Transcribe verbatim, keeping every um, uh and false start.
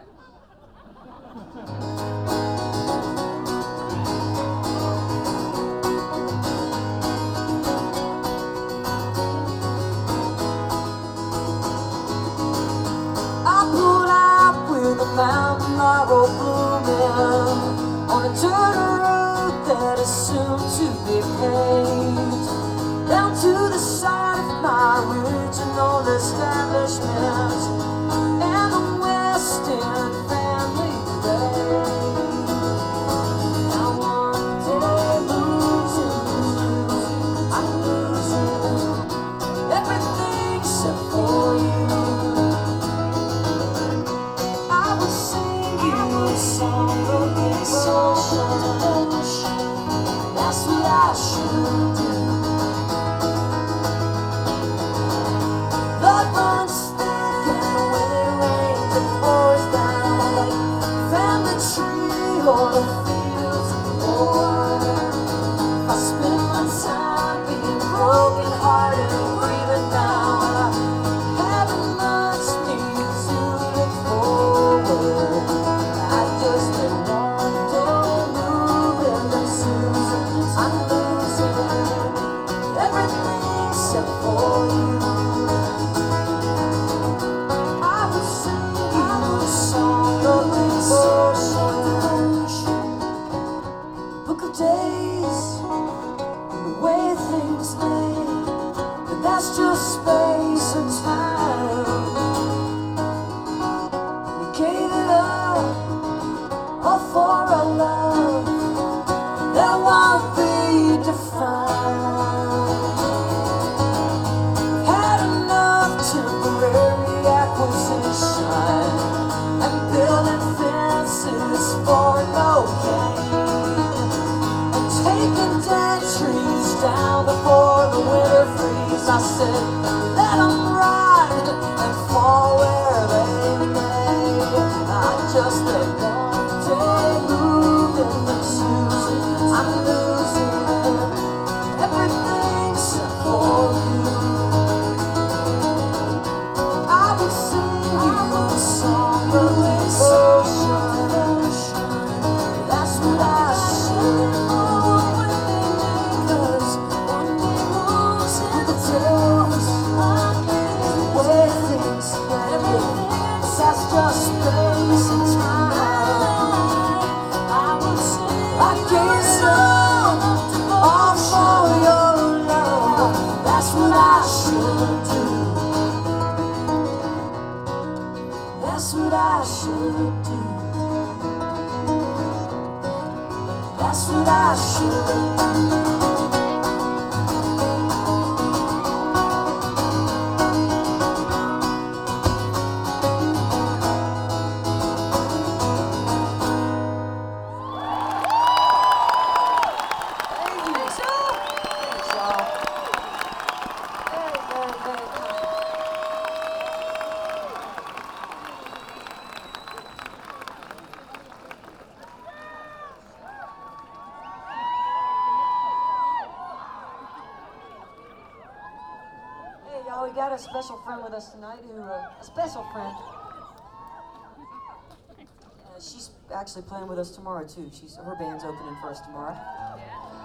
Mountain laurel blooming on a dirt road that is soon to be paved. Down to the side of my original establishment and the West End family grave. Now one day losing, I'm losing everything except for you. Song of devotion, that's what I should do. Blood runs thick and the winter rain that pours down, family tree or the fields of war. I spend my time being broken hearted and grieving now, and I haven't much need to look forward. Just that one day moving and Susan, I'm losing everything except for you. I would sing you a song of devotion, book of days, and the way things lay, but that's just space and time. You gave it up all for a love that won't be defined. Had enough temporary acquisition and building fences for no gain, and taking dead trees down before the winter freeze. I said, let them rot and fall where they may. I just let one day moving and Susan, I'm losing everything except for you. I would sing you a song of devotion, that's what I should do. Cause one day moves in the tails, the way things play, that's just space and time. I guess all for your love, that's what I should do. That's what I should do. That's what I should do. We got a special friend with us tonight, who uh, a special friend. Uh, she's actually playing with us tomorrow too. She's her band's opening for us tomorrow.